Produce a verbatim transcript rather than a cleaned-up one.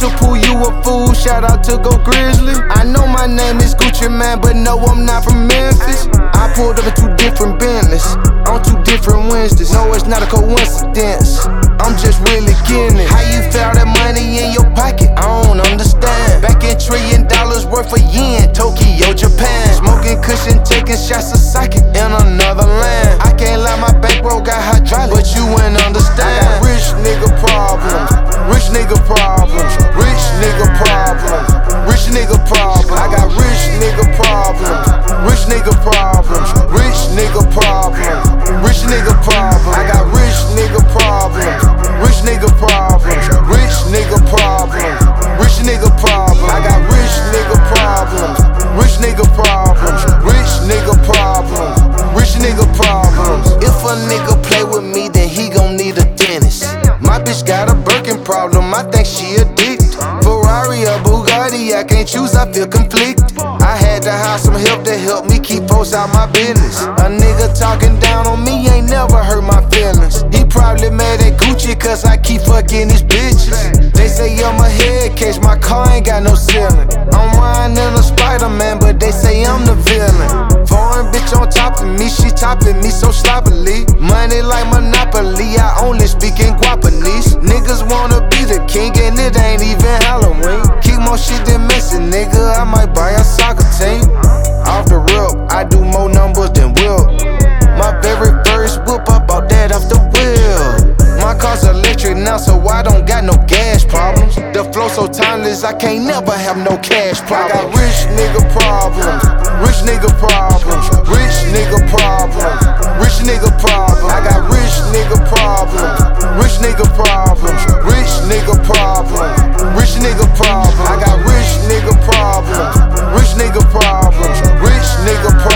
to pull you a fool, shout out to Go Grizzly. I know my name is Gucci Man, but no, I'm not from Memphis. I pulled up in two different Bentleys on two different Wednesdays. No, it's not a coincidence, I'm just really getting it. How you found that money in your pocket? I don't understand. Back in trillion dollars worth of yen, Tokyo, Japan. Smoking cushion, taking shots of sake in another land. I can't lie, my bankroll got hydraulic, but you wouldn't understand. I got rich nigga problems, rich nigga problems, rich nigga problems, rich nigga problems. I got rich nigga problems, rich nigga problems, rich nigga problems, rich nigga problems. I got rich nigga problems, rich nigga problems, rich nigga problems, rich nigga problems. I got rich nigga problems, rich nigga problems, rich nigga problems, rich nigga problems. If a nigga play with me, then he gon' need a dentist. My bitch got a Birkin problem, I think she addicted. Ferrari or Bugatti, I can't choose, I feel conflicted. I had to hire some help to help me keep folks out my business. A nigga talking down on me ain't never hurt my feelings. He probably mad at Gucci cause I keep fucking his bitches. They say I'm a head case, my car ain't got no ceiling. I'm riding in a Spider-Man, but they say I'm the villain. Foreign bitch on top of me, she topping me so sloppily. Money like Monopoly, I only speak in Guapanese. Niggas wanna be the king and it ain't even Halloween. Keep more shit than missing, nigga, I might buy a soccer team. Off the rip, I do more numbers than Will. My very first whoop, I bought that off the wheel. My car's electric now, so I don't got no gas problems. The flow so timeless, I can't never have no cash problems. I got rich nigga problems, rich nigga problems, rich nigga problems, rich nigga problems. I got rich nigga problems, rich nigga problems, rich nigga problems, rich nigga problems. I got rich nigga problems, rich nigga problems, rich nigga problems.